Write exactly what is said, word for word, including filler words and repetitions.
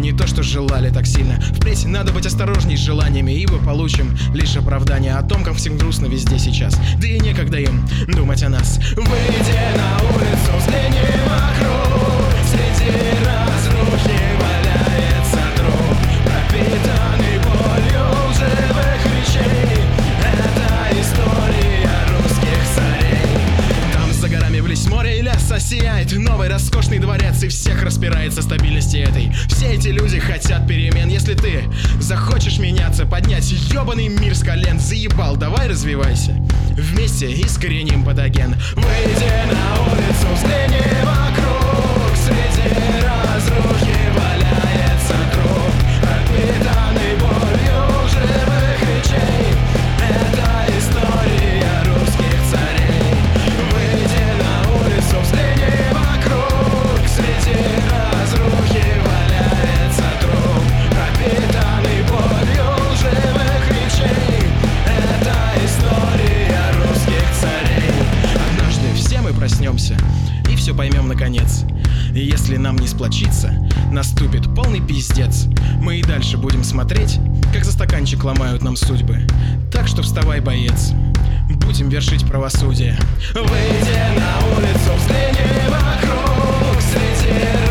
не то что желали так сильно. Впредь надо быть осторожней с желаниями, ибо получим лишь оправдание о том, как всем грустно везде сейчас. Да и некогда им думать о нас. Выйди на улицу, взгляни вокруг. Среди разрухи валяется труп, пропитанный болью живых речей. Это история русских царей. Там за горами близ моря и леса сияет новый роскошный дворец, и всех распирает со стабильности этой. Все эти люди хотят перемен. Если ты захочешь меняться, поднять ёбаный мир с колен, заебал, давай развивайся вместе, искореним патоген. Выйди на улицу, взгляни вокруг. Среди разрухи валяется труп, пропитанный болью живых речей. Это история русских царей. Выйди на улицу, взгляни вокруг. Среди разрухи валяется труп, пропитанный болью живых речей. Это история русских царей. Однажды все мы проснемся и все поймем наконец. И если нам не сплочиться, наступит полный пиздец. Мы и дальше будем смотреть, как за стаканчик ломают нам судьбы. Так что вставай, боец, будем вершить правосудие. Выйди на улицу, взгляни вокруг. Среди